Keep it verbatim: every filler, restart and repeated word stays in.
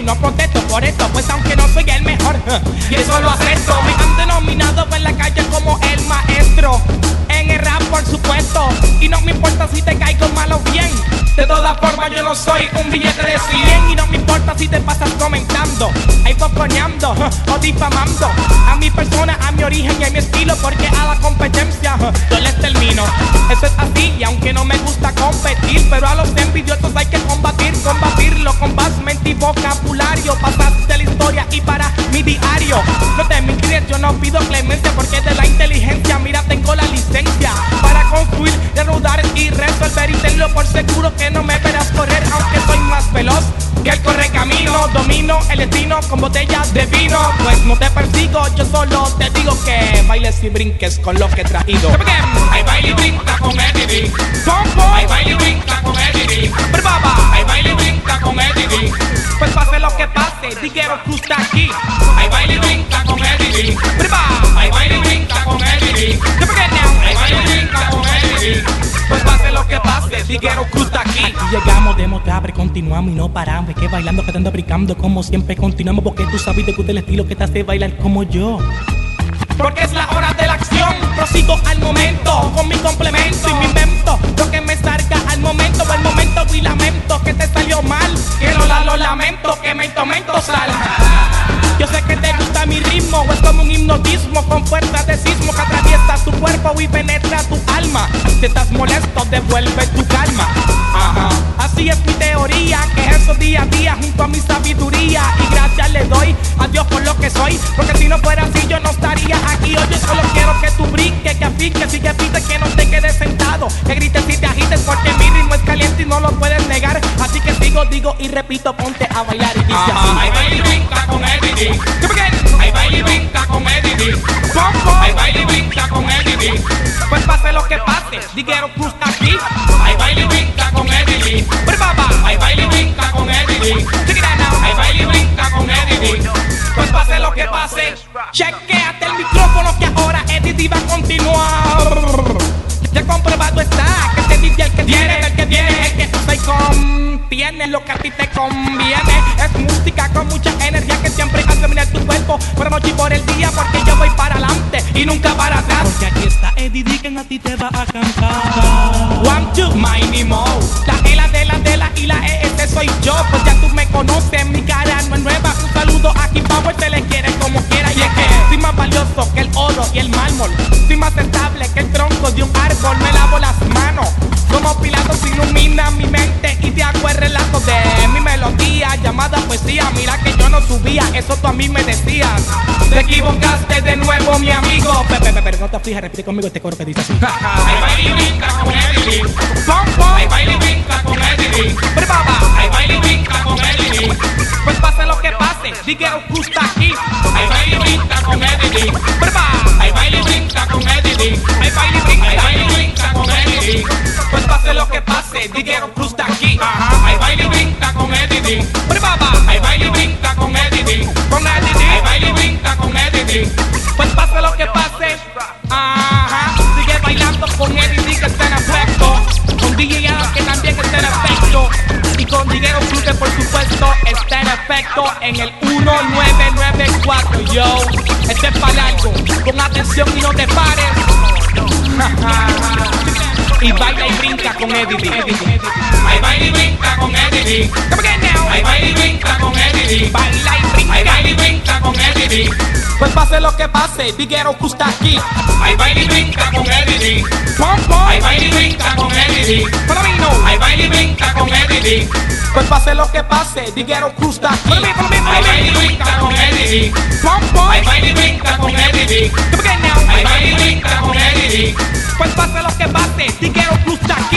no protesto por esto, pues aunque no soy el mejor, y eso lo acepto. Me han denominado en la calle como el maestro, en el rap por supuesto, y no me importa si te caigo mal o bien. De todas formas yo no soy un billete de cien, y no me importa si te pasas comentando, ahí foconeando o difamando a mi persona, a mi origen y a mi estilo, porque a la competencia yo les termino. Eso es así, y aunque no me gusta competir, pero a los envidiosos hay que combatir, combatirlo con paz, mente y vocabulario. Pasaste la historia y para mi diario no te mires, yo no pido clemencia, porque de la inteligencia, mira, tengo la licencia para construir, derrudar y resolver, y tenlo por seguro que no me verás correr, aunque soy más veloz que el correcamino. Domino el destino con botellas de vino, pues no te persigo, yo solo te digo que bailes y brinques con lo que he traído. Ay, baila y brinca con Eddie D. ¿Cómo? Ay, baila y brinca con Eddie D. Pero baba, Ay, baila y brinca con Eddie D. pues pase lo que pase, Diguero Cruz está aquí. Ay, baila y brinca con Eddie D. Pero baba, Ay, baila y brinca con Eddie D. Ay, baila y brinca con Eddie D. pues pase lo que pase, Diguero Cruz está aquí. Y llegamos de Mocabre, continuamos y no paramos. Es que bailando, que estando brincando, como siempre continuamos. Porque tú sabes de que es el estilo que te hace bailar como yo. Porque es la hora de la acción, prosigo al momento con mi complemento y mi invento lo que me salga al momento, el momento y lamento que te salió mal, que no la lo lamento, que me tomento sal. Yo sé que te gusta mi ritmo, es como un hipnotismo con fuerza de sismo que atraviesa tu cuerpo y penetra tu alma. Si estás molesto, devuelve tu calma. Ajá. Así es mi teoría, que eso día a día junto a mi sabiduría, y gracias le doy a Dios por lo que soy, porque si no fuera así yo no estaría aquí. Oye, solo quiero que tú brinques, que apliques y que pites, que no te quedes sentado, que grites y te agites, porque mi ritmo es caliente y no lo puedes negar. Así que sigo, digo y repito, ponte a bailar y dice así. Ay, baila y brinca con Eddie D. Ay, baila y brinca con Eddie D. ¿Cómo? Ay, baila y brinca con Eddie D. Pues pase lo que pase, Diguero Cruz está aquí. Ay, baila y brinca con Eddie D. Pero baba, Ay, baila y brinca con Eddie D. check it out now. Ay, baila y brinca con Eddie D. Pues pase lo que pase, chequéate el micrófono que ahora Eddie D va a continuar. Ya comprobado está que este D J el que tiene, el que tiene, el que usa y contiene lo que a ti te conviene. Es música con mucha energía que siempre hace venir tu cuerpo por la noche y por el día, porque yo voy para adelante y nunca para atrás. Porque aquí está Eddie D, que a ti te va a cantar. One, two, my Nemo. La E, la D, la D, la I, la E, este soy yo. Pues ya tú me conoces, mi cara no es nueva. Un saludo aquí, Power, te le quiere como quiera. Y es que soy más valioso que el oro y el mármol. Soy más estable que el tronco de un árbol. Me lavo las manos como Pilatos, ilumina mi mente y te hago el relato de mi melodía llamada poesía. Mira que yo no subía, eso tú a mí me decías. Te equivocaste de nuevo, mi amigo. Pepe, pepe, pero no te aflijas, repite conmigo este coro que dice así. Ay, baila y brinca con Eddie D. Pompo, Ay, baila y brinca con Eddie D. pero baba, Ay, baila y brinca con Eddie D. pues pase lo que pase, Diguero Cruz está aquí. Ay, baila y brinca con Eddie D. Pero baba, Ay, baila y brinca con Eddie D. ay, baila y brinca. Ay, baila y brinca con Eddie D. Pues pase lo que pase, Diguero Cruz está aquí. Ay, baila y brinca con Eddie D. Pero baba, Ay, baila y brinca con Eddie D. con Eddie Ay, D. baila y brinca con Eddie D. Pues pase lo que pase, ajá. Sigue bailando con Eddie D, que está en efecto. Con D J Adam, que también está en efecto. Y con Diguero Cruz, que por supuesto está en efecto en el uno nueve nueve cuatro. Yo, este es para largo. Con atención y no te pares. Y baila y brinca con Eddie D. Ay, baila y brinca con Eddie D. Come again now. Ay, baila y brinca con Eddie D. Baila y Ay, brinca. baila y brinca con Eddie D. Pues pase lo que pase, Diguero Cruz está aquí. Ay, baila y brinca con Eddie D. Pompo, Ay, baila y brinca con Eddie D. para mí no. Ay, baila y brinca con Eddie D. Pues pase lo que pase, Diguero Cruz está aquí. Para mí, para mí, Ay, para baila y mí. brinca con Eddie D. Pompo, Ay, baila y brinca con Eddie D. come again now. Ay, baila y brinca con Eddie D. Pues pase lo que pase, Diguero Cruz está aquí.